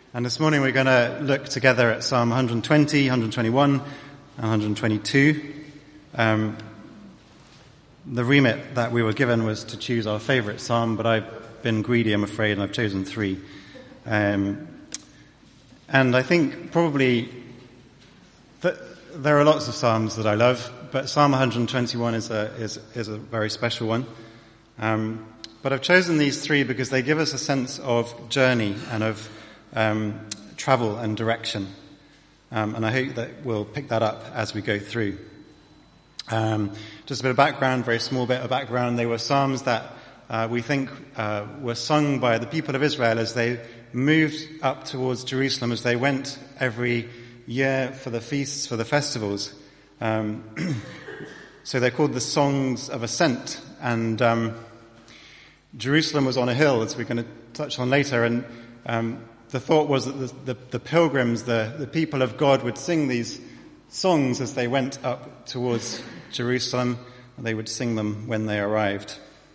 And this morning we're going to look together at Psalm 120, 121, and 122. The remit that we were given was to choose our favourite psalm, but I've been greedy, I'm afraid, and I've chosen 3. And I think probably that there are lots of psalms that I love, but Psalm 121 is a very special one. But I've chosen these 3 because they give us a sense of journey and of travel and direction. And I hope that we'll pick that up as we go through. Just a bit of background, very small bit of background. They were psalms that we think were sung by the people of Israel as they moved up towards Jerusalem, as they went every year for the feasts, for the festivals. So they're called the Songs of Ascent. And Jerusalem was on a hill, as we're going to touch on later. And the thought was that the pilgrims, the people of God, would sing these songs as they went up towards Jerusalem, and they would sing them when they arrived.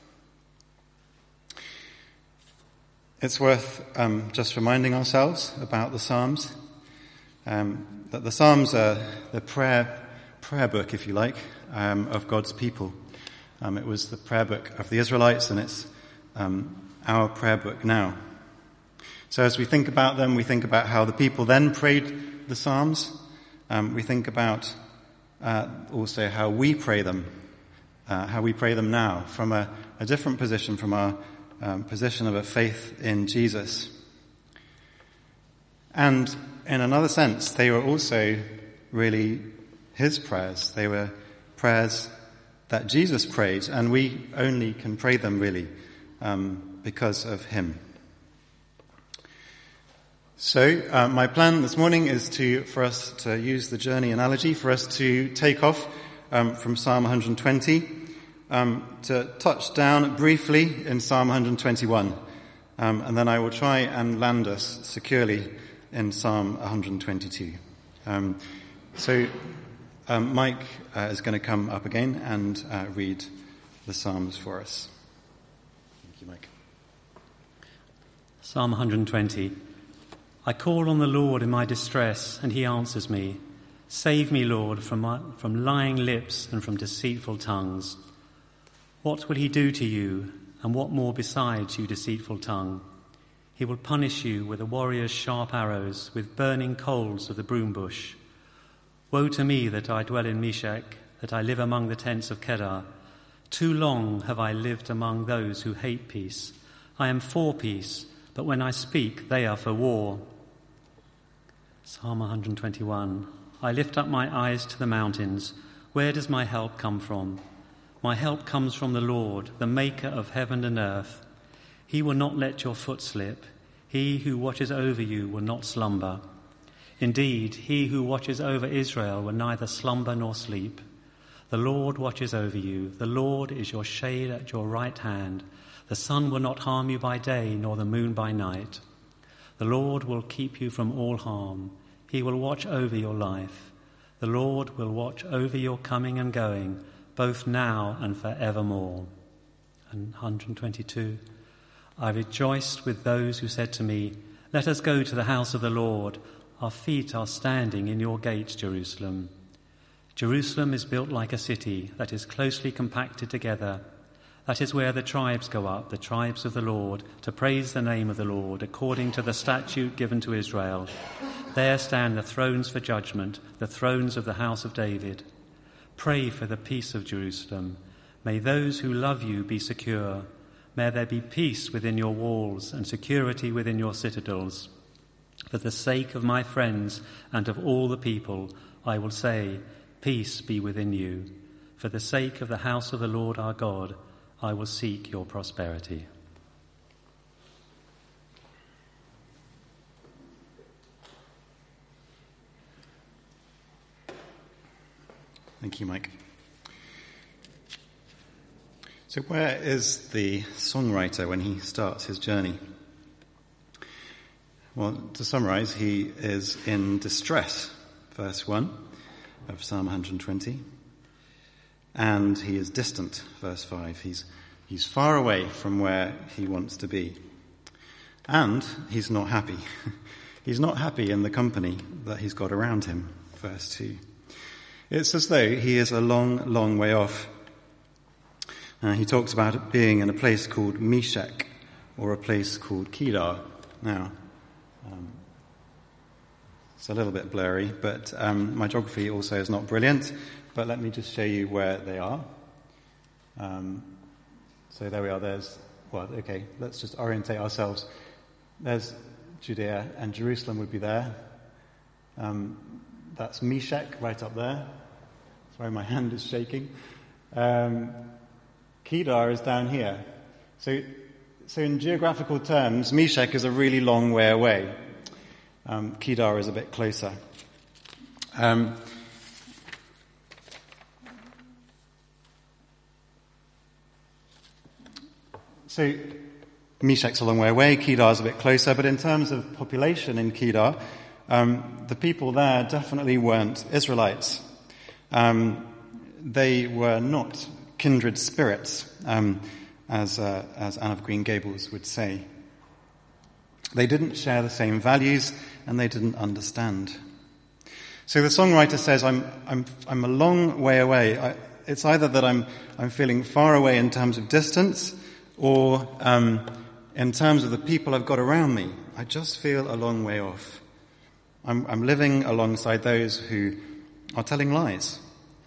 It's worth just reminding ourselves about the Psalms, that the Psalms are the prayer book, if you like, of God's people. It was the prayer book of the Israelites, and it's our prayer book now. So as we think about them, we think about how the people then prayed the Psalms. We think about also how we pray them now from a different position, from our position of a faith in Jesus. And in another sense, they were also really his prayers. They were prayers that Jesus prayed, and we only can pray them really because of him. So my plan this morning is for us to use the journey analogy, for us to take off from Psalm 120, to touch down briefly in Psalm 121, and then I will try and land us securely in Psalm 122. So Mike is going to come up again and read the Psalms for us. Thank you, Mike. Psalm 120. I call on the Lord in my distress, and he answers me. Save me, Lord, from lying lips and from deceitful tongues. What will he do to you, and what more besides, you deceitful tongue? He will punish you with a warrior's sharp arrows, with burning coals of the broom bush. Woe to me that I dwell in Meshech, that I live among the tents of Kedar. Too long have I lived among those who hate peace. I am for peace, but when I speak, they are for war. Psalm 121. I lift up my eyes to the mountains. Where does my help come from? My help comes from the Lord, the maker of heaven and earth. He will not let your foot slip. He who watches over you will not slumber. Indeed, he who watches over Israel will neither slumber nor sleep. The Lord watches over you. The Lord is your shade at your right hand. The sun will not harm you by day, nor the moon by night. The Lord will keep you from all harm. He will watch over your life. The Lord will watch over your coming and going, both now and forevermore. And 122. I rejoiced with those who said to me, let us go to the house of the Lord. Our feet are standing in your gates, Jerusalem. Jerusalem is built like a city that is closely compacted together. That is where the tribes go up, the tribes of the Lord, to praise the name of the Lord, according to the statute given to Israel. There stand the thrones for judgment, the thrones of the house of David. Pray for the peace of Jerusalem. May those who love you be secure. May there be peace within your walls and security within your citadels. For the sake of my friends and of all the people, I will say, peace be within you. For the sake of the house of the Lord our God, I will seek your prosperity. Thank you, Mike. So where is the songwriter when he starts his journey? Well, to summarize, he is in distress, verse 1 of Psalm 120. And he is distant, verse 5. He's far away from where he wants to be. And he's not happy. He's not happy in the company that he's got around him, verse 2. It's as though he is a long, long way off. He talks about it being in a place called Meshech, or a place called Kedar. Now, it's a little bit blurry, but my geography also is not brilliant, but let me just show you where they are. So there we are, let's just orientate ourselves. There's Judea, and Jerusalem would be there. That's Meshech right up there. Sorry, my hand is shaking. Kedar is down here. So in geographical terms, Meshech is a really long way away. Kedar is a bit closer. So Meshech's a long way away, Kedar's a bit closer, but in terms of population in Kedar, the people there definitely weren't Israelites. They were not kindred spirits, as Anne of Green Gables would say. They didn't share the same values, and they didn't understand. So the songwriter says, I'm a long way away. It's either that I'm feeling far away in terms of distance, or in terms of the people I've got around me. I just feel a long way off. I'm living alongside those who are telling lies.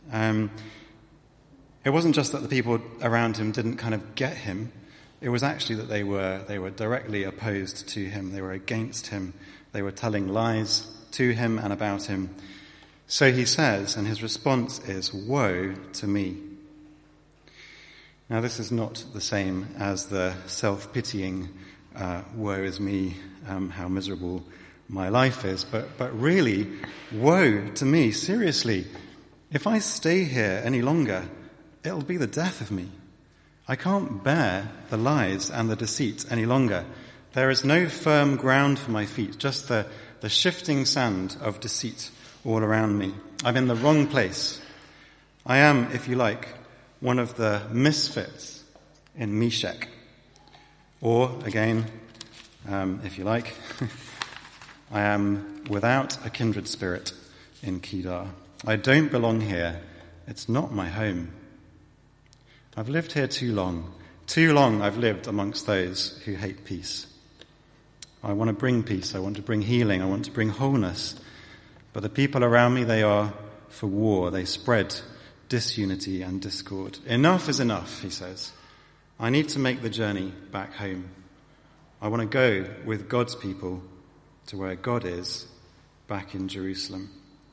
It wasn't just that the people around him didn't kind of get him. It was actually that they were directly opposed to him. They were against him. They were telling lies to him and about him. So he says, and his response is, "Woe to me." Now this is not the same as the self-pitying, woe is me, how miserable my life is, but really, woe to me, seriously. If I stay here any longer, it'll be the death of me. I can't bear the lies and the deceit any longer. There is no firm ground for my feet, just the shifting sand of deceit all around me. I'm in the wrong place. I am, if you like, one of the misfits in Meshech. Or, again, if you like, I am without a kindred spirit in Kedar. I don't belong here. It's not my home. I've lived here too long. Too long I've lived amongst those who hate peace. I want to bring peace. I want to bring healing. I want to bring wholeness. But the people around me, they are for war. They spread disunity and discord. Enough is enough, he says. I need to make the journey back home. I want to go with God's people to where God is, back in Jerusalem.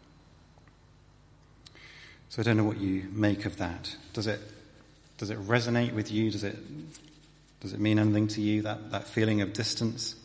So I don't know what you make of that. Does it resonate with you? Does it mean anything to you, that feeling of distance?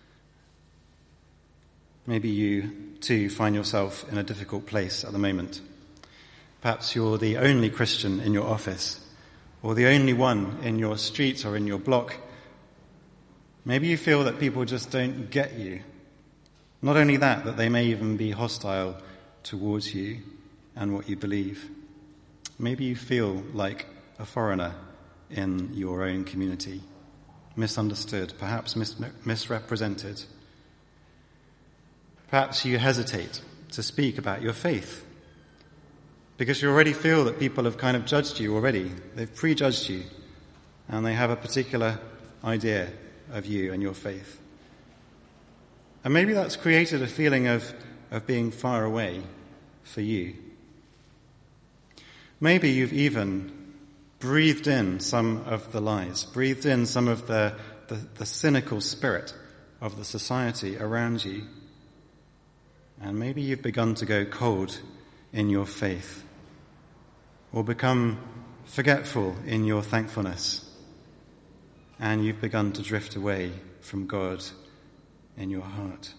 Maybe you too find yourself in a difficult place at the moment. Perhaps you're the only Christian in your office, or the only one in your street or in your block. Maybe you feel that people just don't get you. Not only that they may even be hostile towards you and what you believe. Maybe you feel like a foreigner in your own community, misunderstood, perhaps misrepresented. Perhaps you hesitate to speak about your faith because you already feel that people have kind of judged you already. They've prejudged you, and they have a particular idea of you and your faith. And maybe that's created a feeling of being far away for you. Maybe you've even breathed in some of the lies, breathed in some of the cynical spirit of the society around you. And maybe you've begun to go cold in your faith, or become forgetful in your thankfulness, and you've begun to drift away from God in your heart.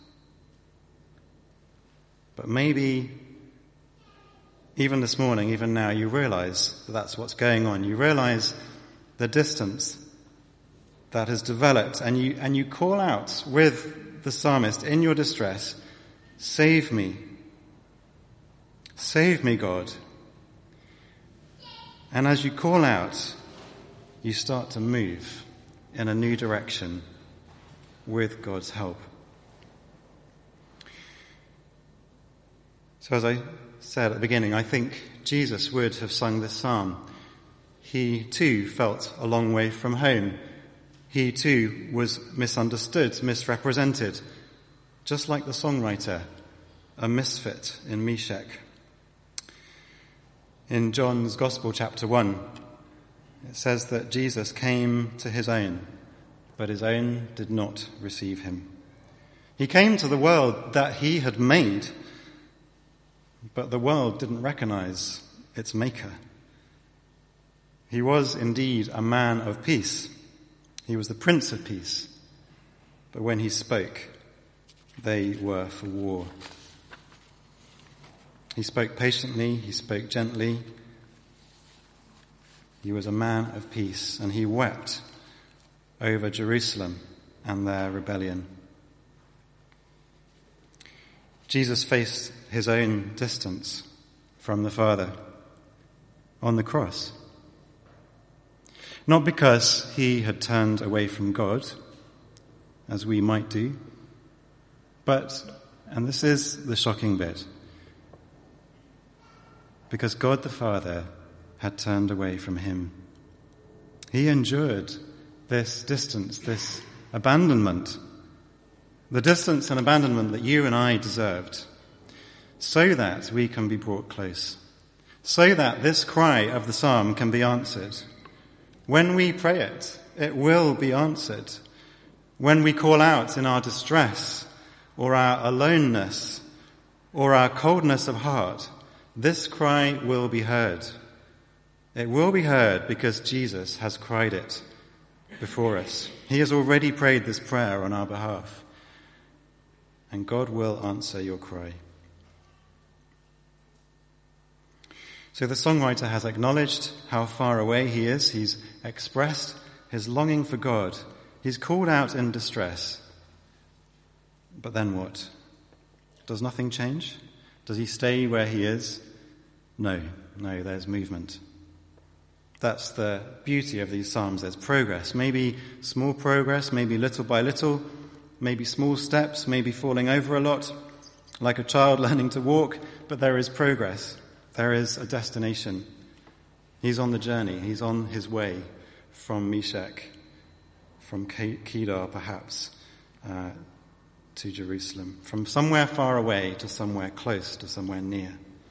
But maybe even this morning, even now, you realize that that's what's going on. You realize the distance that has developed, and you call out with the psalmist in your distress, "Save me. Save me, God." And as you call out, you start to move in a new direction with God's help. So as I said at the beginning, I think Jesus would have sung this psalm. He too felt a long way from home. He too was misunderstood, misrepresented, just like the songwriter, a misfit in Meshech. In John's Gospel, chapter 1, it says that Jesus came to his own, but his own did not receive him. He came to the world that he had made, but the world didn't recognize its maker. He was indeed a man of peace. He was the Prince of Peace. But when he spoke, they were for war. He spoke patiently, he spoke gently. He was a man of peace, and he wept over Jerusalem and their rebellion. Jesus faced his own distance from the Father on the cross. Not because he had turned away from God, as we might do, but, and this is the shocking bit, because God the Father had turned away from him. He endured this distance, this abandonment, the distance and abandonment that you and I deserved, so that we can be brought close, so that this cry of the psalm can be answered. When we pray it, it will be answered. When we call out in our distress, or our aloneness, or our coldness of heart, this cry will be heard. It will be heard because Jesus has cried it before us. He has already prayed this prayer on our behalf. And God will answer your cry. So the songwriter has acknowledged how far away he is. He's expressed his longing for God. He's called out in distress. But then what? Does nothing change? Does he stay where he is? No, there's movement. That's the beauty of these psalms. There's progress. Maybe small progress, maybe little by little, maybe small steps, maybe falling over a lot, like a child learning to walk, but there is progress. There is a destination. He's on the journey. He's on his way from Meshech, from Kedar perhaps, to Jerusalem, from somewhere far away to somewhere close to somewhere near.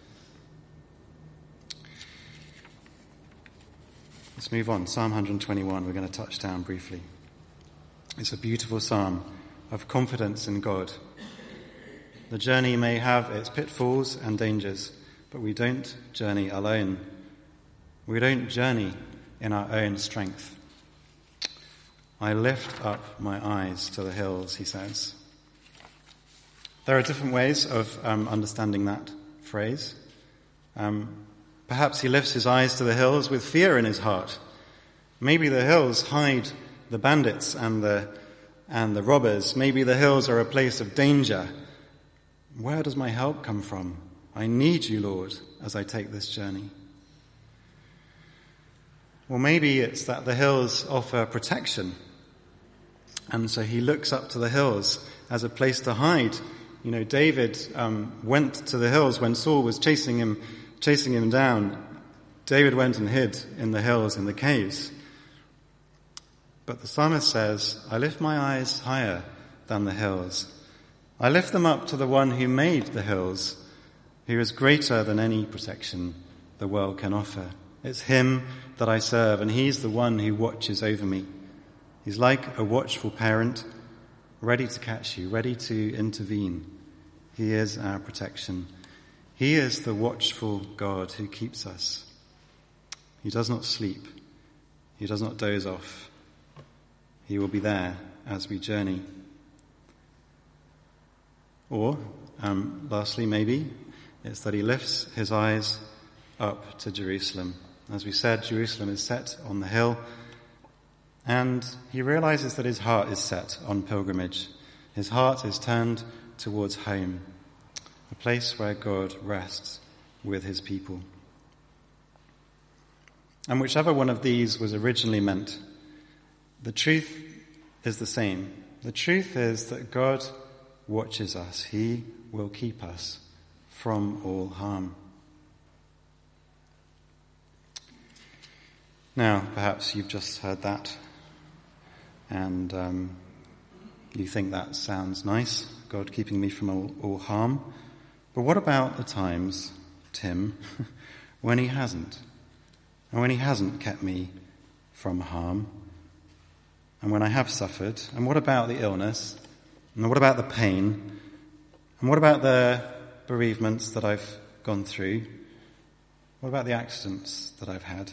Let's move on. Psalm 121, we're going to touch down briefly. It's a beautiful psalm of confidence in God. The journey may have its pitfalls and dangers, but we don't journey alone. We don't journey in our own strength. I lift up my eyes to the hills, he says. There are different ways of understanding that phrase. Perhaps he lifts his eyes to the hills with fear in his heart. Maybe the hills hide the bandits and the robbers. Maybe the hills are a place of danger. Where does my help come from? I need you, Lord, as I take this journey. Or maybe it's that the hills offer protection. And so he looks up to the hills as a place to hide. You know, David went to the hills when Saul was chasing him down. David went and hid in the hills, in the caves. But the psalmist says, I lift my eyes higher than the hills. I lift them up to the one who made the hills, who is greater than any protection the world can offer. It's him that I serve, and he's the one who watches over me. He's like a watchful parent, ready to catch you, ready to intervene. He is our protection. He is the watchful God who keeps us. He does not sleep. He does not doze off. He will be there as we journey. Or, lastly, maybe, it's that he lifts his eyes up to Jerusalem. As we said, Jerusalem is set on the hill, and he realizes that his heart is set on pilgrimage. His heart is turned towards home, a place where God rests with his people. And whichever one of these was originally meant, the truth is the same. The truth is that God watches us. He will keep us from all harm. Now, perhaps you've just heard that and you think that sounds nice, God keeping me from all harm. But what about the times, Tim, when he hasn't? And when he hasn't kept me from harm? And when I have suffered? And what about the illness? And what about the pain? And what about the bereavements that I've gone through? What about the accidents that I've had?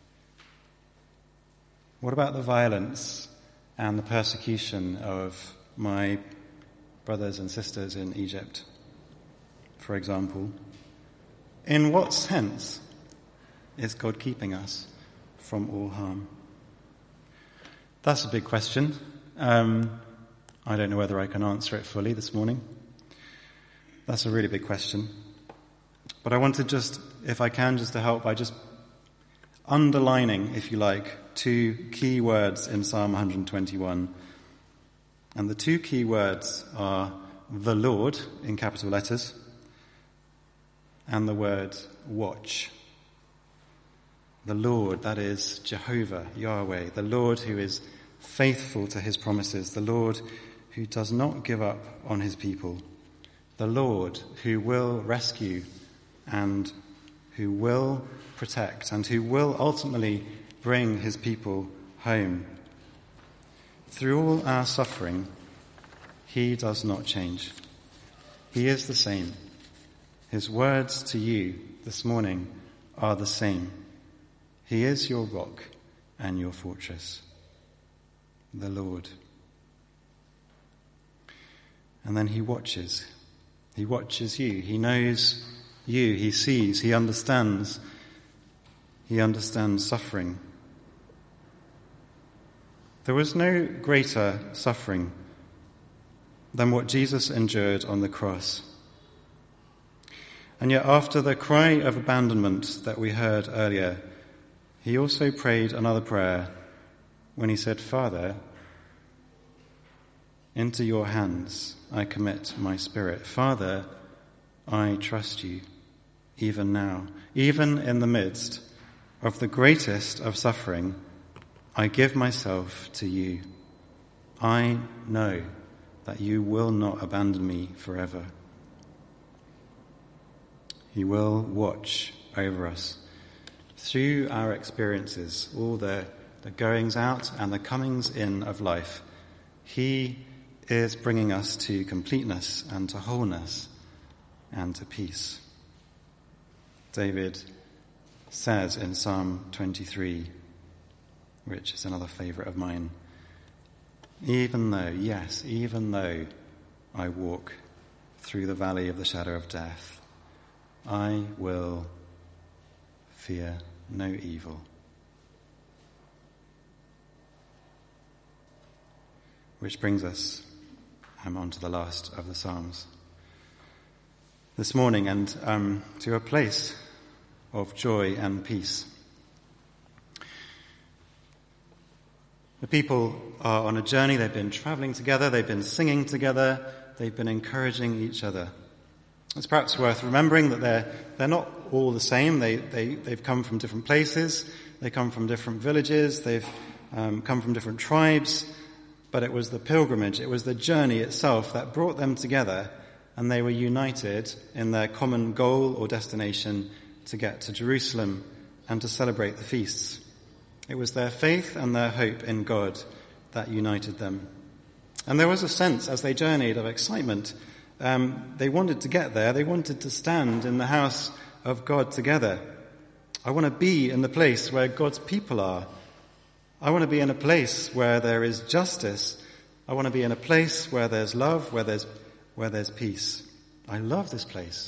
What about the violence and the persecution of my brothers and sisters in Egypt, for example? In what sense is God keeping us from all harm? That's a big question. I don't know whether I can answer it fully this morning. That's a really big question. But I want to just, if I can, just to help by just underlining, if you like, two key words in Psalm 121. And the two key words are the Lord, in capital letters, and the word watch. The Lord, that is Jehovah, Yahweh, the Lord who is faithful to his promises, the Lord who does not give up on his people, the Lord who will rescue and who will protect and who will ultimately bring his people home. Through all our suffering, he does not change. He is the same. His words to you this morning are the same. He is your rock and your fortress, the Lord. And then he watches. He watches you. He knows you. He sees. He understands. He understands suffering. There was no greater suffering than what Jesus endured on the cross. And yet after the cry of abandonment that we heard earlier, he also prayed another prayer when he said, Father, into your hands I commit my spirit. Father, I trust you even now. Even in the midst of the greatest of suffering, I give myself to you. I know that you will not abandon me forever. He will watch over us through our experiences, all the goings out and the comings in of life. He is bringing us to completeness and to wholeness and to peace. David says in Psalm 23, which is another favourite of mine, even though I walk through the valley of the shadow of death, I will fear no evil. Which brings us on to the last of the Psalms this morning, and to a place of joy and peace. The people are on a journey. They've been travelling together. They've been singing together. They've been encouraging each other. It's perhaps worth remembering that they're not all the same. They've come from different places. They come from different villages. They've come from different tribes. But it was the pilgrimage, it was the journey itself that brought them together, and they were united in their common goal or destination to get to Jerusalem and to celebrate the feasts. It was their faith and their hope in God that united them. And there was a sense as they journeyed of excitement. They wanted to get there. They wanted to stand in the house of God together. I want to be in the place where God's people are. I want to be in a place where there is justice. I want to be in a place where there's love, where there's peace. I love this place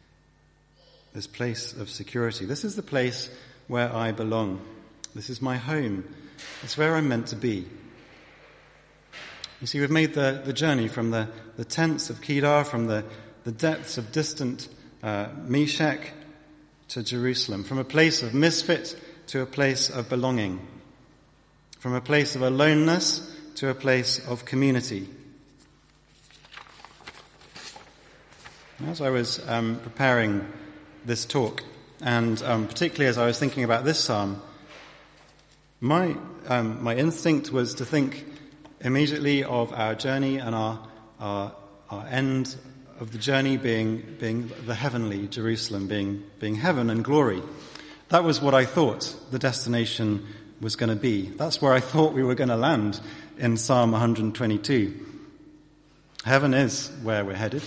of security. This is the place where I belong. This is my home. It's where I'm meant to be. You see, we've made the journey from the tents of Kedar, from the depths of distant Meshech to Jerusalem, from a place of misfit to a place of belonging, from a place of aloneness to a place of community. As I was preparing this talk, and particularly as I was thinking about this psalm, my instinct was to think immediately of our journey and our end of the journey being the heavenly Jerusalem, being heaven and glory. That was what I thought the destination was going to be. That's where I thought we were going to land in Psalm 122. Heaven is where we're headed.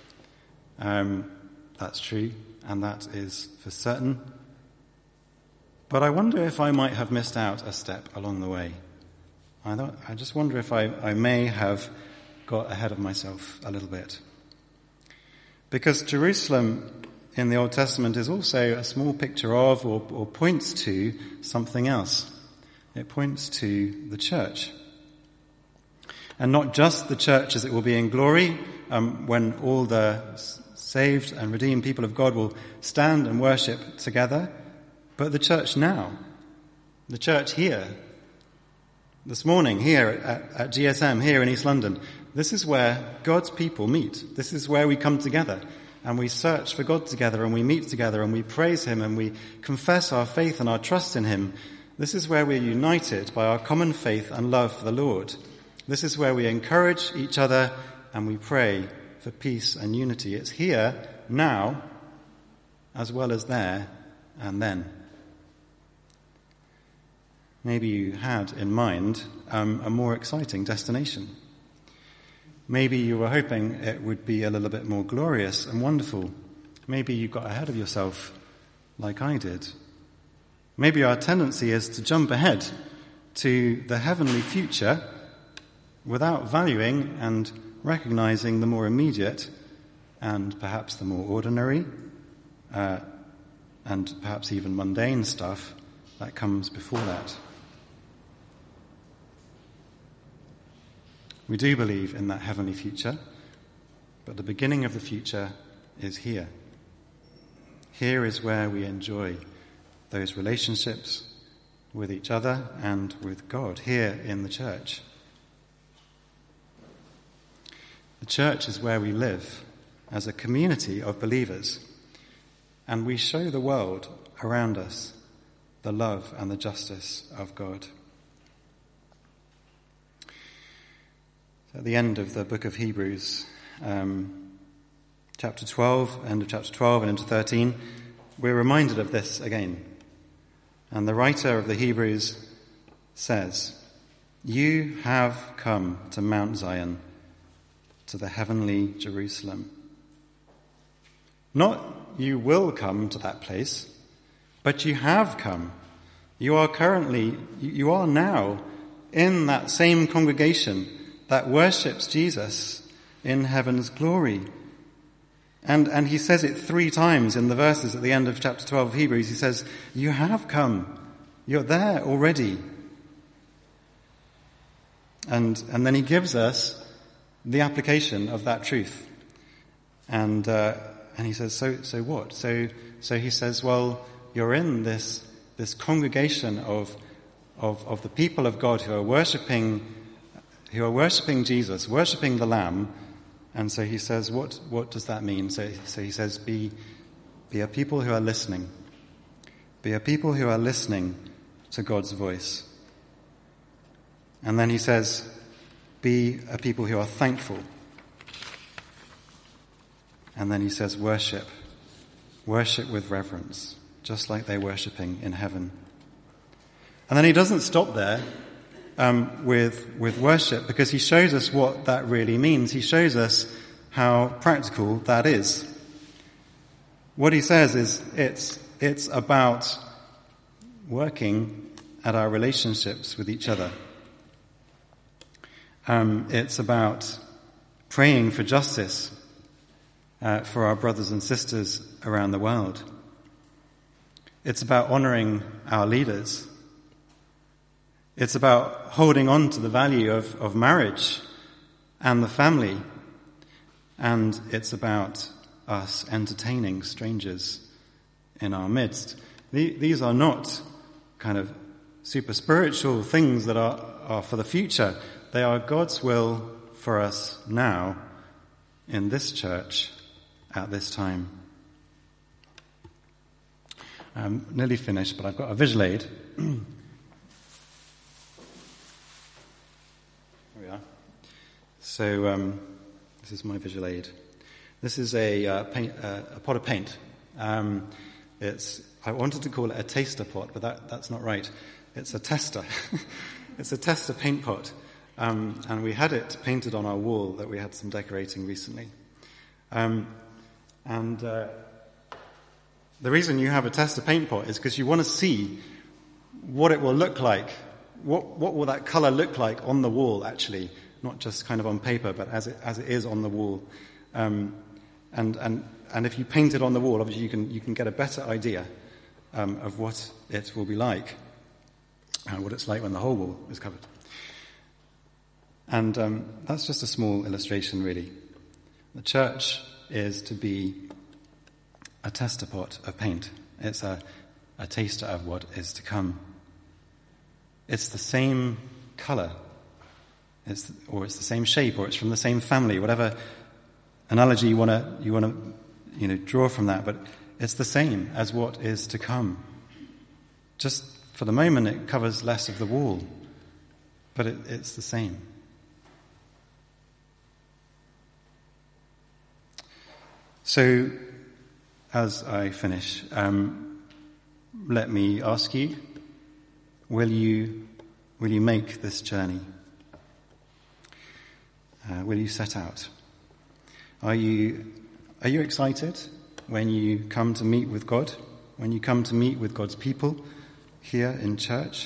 That's true, and that is for certain. But I wonder if I might have missed out a step along the way. I just wonder if I may have got ahead of myself a little bit. Because Jerusalem in the Old Testament is also a small picture of or points to something else. It points to the church. And not just the church as it will be in glory, when all the saved and redeemed people of God will stand and worship together, but the church now. The church here. This morning, here at GSM, here in East London. This is where God's people meet. This is where we come together and we search for God together and we meet together and we praise him and we confess our faith and our trust in him. This is where we're united by our common faith and love for the Lord. This is where we encourage each other and we pray for peace and unity. It's here, now, as well as there and then. Maybe you had in mind a more exciting destination. Maybe you were hoping it would be a little bit more glorious and wonderful. Maybe you got ahead of yourself like I did. Maybe our tendency is to jump ahead to the heavenly future without valuing and recognizing the more immediate and perhaps the more ordinary and perhaps even mundane stuff that comes before that. We do believe in that heavenly future, but the beginning of the future is here. Here is where we enjoy those relationships with each other and with God, here in the church. The church is where we live as a community of believers, and we show the world around us the love and the justice of God. At the end of the book of Hebrews, chapter 12, end of chapter 12 and into 13, we're reminded of this again. And the writer of the Hebrews says, "You have come to Mount Zion, to the heavenly Jerusalem." Not you will come to that place, but you have come. You are now in that same congregation that worships Jesus in heaven's glory. And he says it 3 times in the verses at the end of chapter 12 of Hebrews. He says, you have come. You're there already. And then he gives us the application of that truth. And he says, so what? So he says, well, you're in this congregation of the people of God who are worshipping Jesus, worshipping the Lamb. And so he says, what does that mean? So he says, be a people who are listening. Be a people who are listening to God's voice. And then he says, be a people who are thankful. And then he says, worship. Worship with reverence, just like they're worshipping in heaven. And then he doesn't stop there with worship, because he shows us what that really means. He shows us how practical that is. What he says is it's about working at our relationships with each other. It's about praying for justice for our brothers and sisters around the world. It's about honoring our leaders. It's about holding on to the value of marriage and the family. And it's about us entertaining strangers in our midst. These are not kind of super spiritual things that are for the future. They are God's will for us now in this church at this time. I'm nearly finished, but I've got a visual aid. Here we are. So this is my visual aid. This is a pot of paint. I wanted to call it a taster pot, but that's not right. It's a tester. It's a tester paint pot. And we had it painted on our wall that we had some decorating recently. The reason you have a tester paint pot is because you want to see what it will look like. What will that colour look like on the wall, actually? Not just kind of on paper, but as it is on the wall. And if you paint it on the wall, obviously you can get a better idea of what it will be like, what it's like when the whole wall is covered. And that's just a small illustration, really. The church is to be a tester pot of paint. It's a taster of what is to come. It's the same colour, it's the same shape, or it's from the same family, whatever analogy you want to draw from that, but it's the same as what is to come. Just for the moment, it covers less of the wall, but it's the same. So, as I finish, let me ask you, will you make this journey? Will you set out? Are you excited when you come to meet with God? When you come to meet with God's people here in church?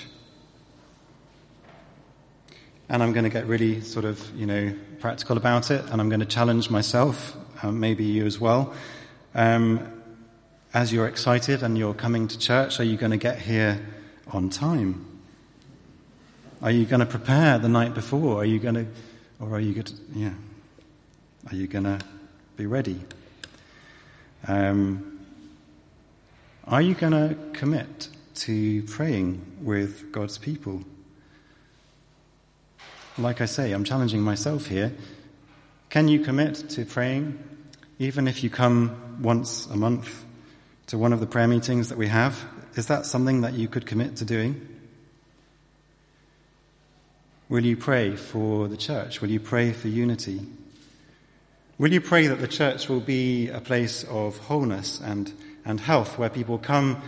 And I'm going to get really sort of, practical about it, and I'm going to challenge myself, maybe you as well. As you're excited and you're coming to church, are you going to get here on time? Are you going to prepare the night before? Are you going to be ready? Are you going to commit to praying with God's people? Like I say, I'm challenging myself here. Can you commit to praying, even if you come once a month to one of the prayer meetings that we have? Is that something that you could commit to doing? Will you pray for the church? Will you pray for unity? Will you pray that the church will be a place of wholeness and health, where people come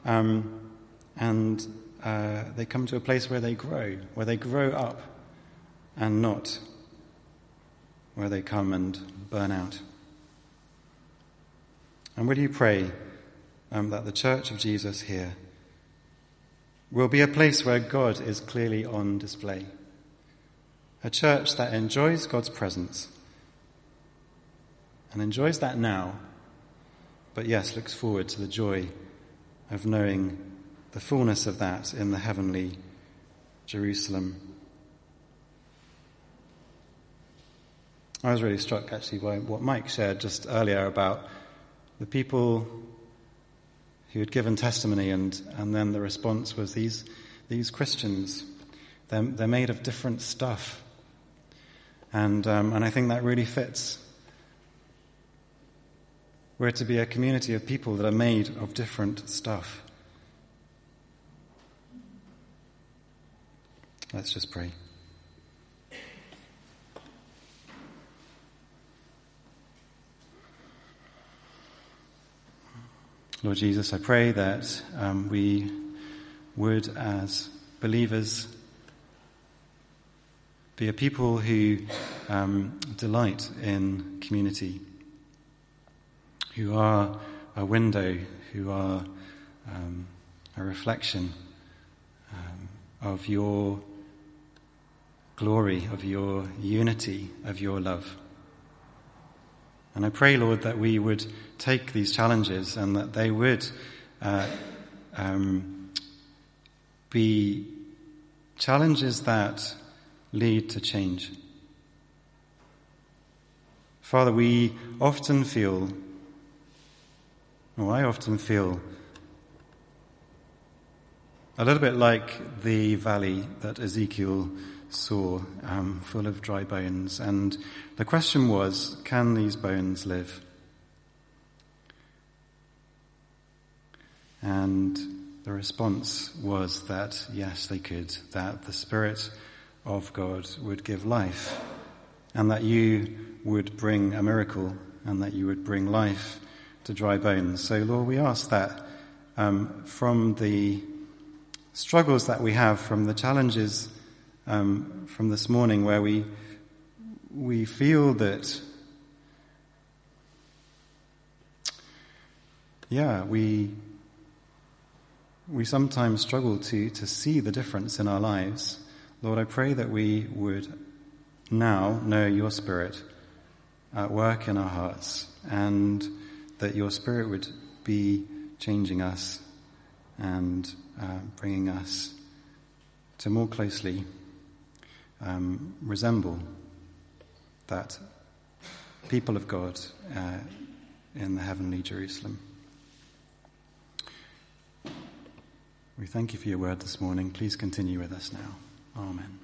and they come to a place where they grow up, and not where they come and burn out? And will you pray that the Church of Jesus here will be a place where God is clearly on display? A church that enjoys God's presence, and enjoys that now, but yes, looks forward to the joy of knowing the fullness of that in the heavenly Jerusalem. I was really struck actually by what Mike shared just earlier about the people who had given testimony, and then the response was these Christians. They're made of different stuff, and I think that really fits. We're to be a community of people that are made of different stuff. Let's just pray. Lord Jesus, I pray that we would, as believers, be a people who delight in community, who are a window, who are a reflection of your glory, of your unity, of your love. And I pray, Lord, that we would take these challenges and that they would be challenges that lead to change. Father, I often feel a little bit like the valley that Ezekiel saw, full of dry bones. And the question was, can these bones live? And the response was that, yes, they could, that the Spirit of God would give life, and that you would bring a miracle, and that you would bring life to dry bones. So, Lord, we ask that from the struggles that we have, from the challenges from this morning, where we feel that, we sometimes struggle to see the difference in our lives. Lord, I pray that we would now know your Spirit at work in our hearts, and that your Spirit would be changing us and bringing us to more closely resemble that people of God in the heavenly Jerusalem. We thank you for your word this morning. Please continue with us now. Amen.